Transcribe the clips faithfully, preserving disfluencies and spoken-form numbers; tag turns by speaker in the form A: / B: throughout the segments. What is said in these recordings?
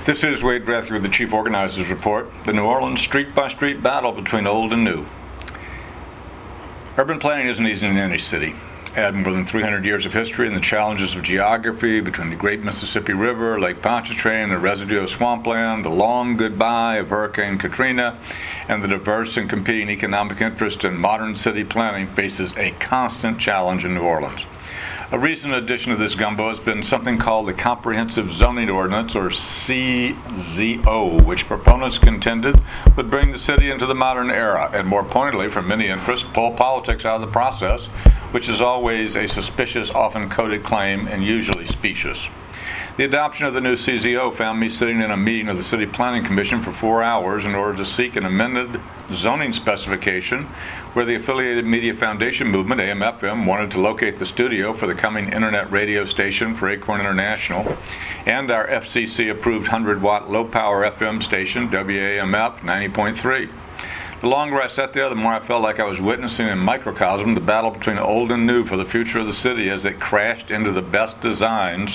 A: This is Wade Rathie with the Chief Organizers Report, the New Orleans street-by-street battle between old and new. Urban planning isn't easy in any city. Add more than three hundred years of history and the challenges of geography between the Great Mississippi River, Lake Pontchartrain, the residue of swampland, the long goodbye of Hurricane Katrina, and the diverse and competing economic interest in modern city planning faces a constant challenge in New Orleans. A recent addition to this gumbo has been something called the Comprehensive Zoning Ordinance, or C Z O, which proponents contended would bring the city into the modern era, and more pointedly, for many interests, pull politics out of the process, which is always a suspicious, often coded claim and usually specious. The adoption of the new C Z O found me sitting in a meeting of the City Planning Commission for four hours in order to seek an amended zoning specification where the Affiliated Media Foundation movement, A M F M, wanted to locate the studio for the coming internet radio station for Acorn International, and our F C C-approved one hundred watt low-power F M station, W A M F ninety point three. The longer I sat there, the more I felt like I was witnessing in microcosm the battle between old and new for the future of the city as it crashed into the best designs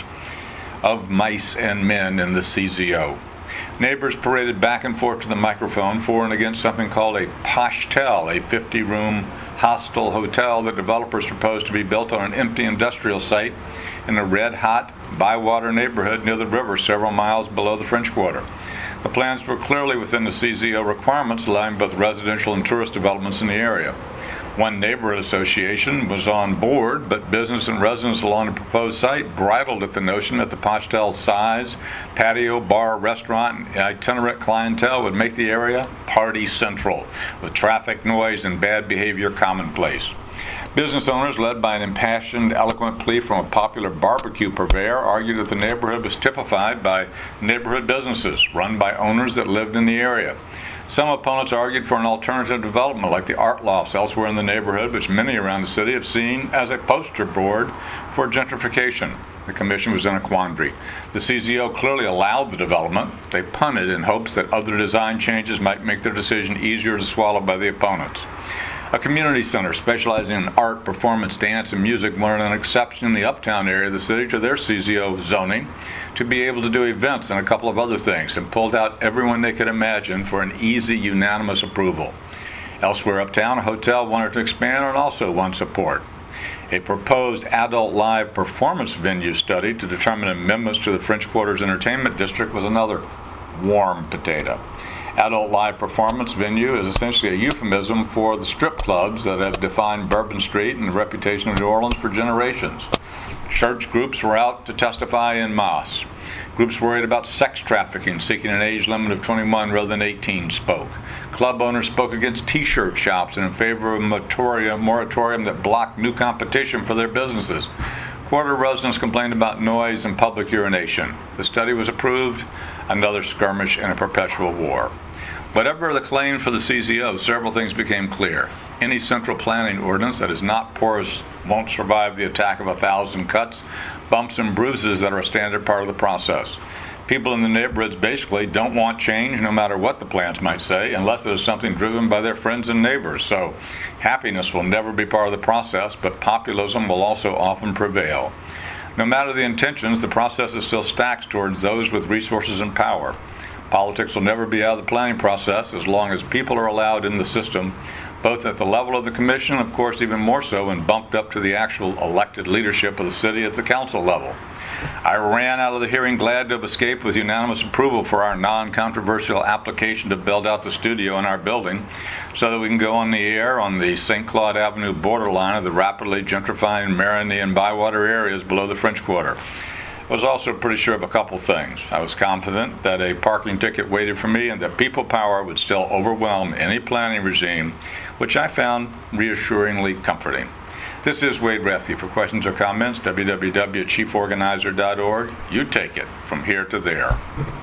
A: of mice and men in the C Z O. Neighbors paraded back and forth to the microphone for and against something called a Poshtel, a fifty-room hostel hotel that developers proposed to be built on an empty industrial site in a red-hot, by-water neighborhood near the river several miles below the French Quarter. The plans were clearly within the C Z O requirements, allowing both residential and tourist developments in the area. One neighborhood association was on board, but business and residents along the proposed site bridled at the notion that the Poshtel's size, patio, bar, restaurant, and itinerant clientele would make the area party central, with traffic noise and bad behavior commonplace. Business owners, led by an impassioned, eloquent plea from a popular barbecue purveyor, argued that the neighborhood was typified by neighborhood businesses run by owners that lived in the area. Some opponents argued for an alternative development like the art lofts elsewhere in the neighborhood, which many around the city have seen as a poster board for gentrification. The commission was in a quandary. The C Z O clearly allowed the development. They punted in hopes that other design changes might make their decision easier to swallow by the opponents. A community center specializing in art, performance, dance, and music wanted an exception in the uptown area of the city to their C Z O zoning to be able to do events and a couple of other things, and pulled out everyone they could imagine for an easy, unanimous approval. Elsewhere uptown, a hotel wanted to expand and also won support. A proposed adult live performance venue study to determine amendments to the French Quarter's entertainment district was another warm potato. Adult live performance venue is essentially a euphemism for the strip clubs that have defined Bourbon Street and the reputation of New Orleans for generations. Church groups were out to testify en masse. Groups worried about sex trafficking, seeking an age limit of twenty-one rather than eighteen, spoke. Club owners spoke against T-shirt shops and in favor of a moratorium, moratorium that blocked new competition for their businesses. Quarter residents complained about noise and public urination. The study was approved, another skirmish in a perpetual war. Whatever the claim for the C Z O, several things became clear. Any central planning ordinance that is not porous won't survive the attack of a thousand cuts, bumps, and bruises that are a standard part of the process. People in the neighborhoods basically don't want change, no matter what the plans might say, unless there's something driven by their friends and neighbors. So happiness will never be part of the process, but populism will also often prevail. No matter the intentions, the process is still stacked towards those with resources and power. Politics will never be out of the planning process as long as people are allowed in the system, both at the level of the commission and, of course, even more so when bumped up to the actual elected leadership of the city at the council level. I ran out of the hearing glad to have escaped with unanimous approval for our non-controversial application to build out the studio in our building so that we can go on the air on the Saint Claude Avenue borderline of the rapidly gentrifying Marigny and Bywater areas below the French Quarter. I was also pretty sure of a couple things. I was confident that a parking ticket waited for me and that people power would still overwhelm any planning regime, which I found reassuringly comforting. This is Wade Rathie. For questions or comments, w w w dot chief organizer dot org. You take it from here to there.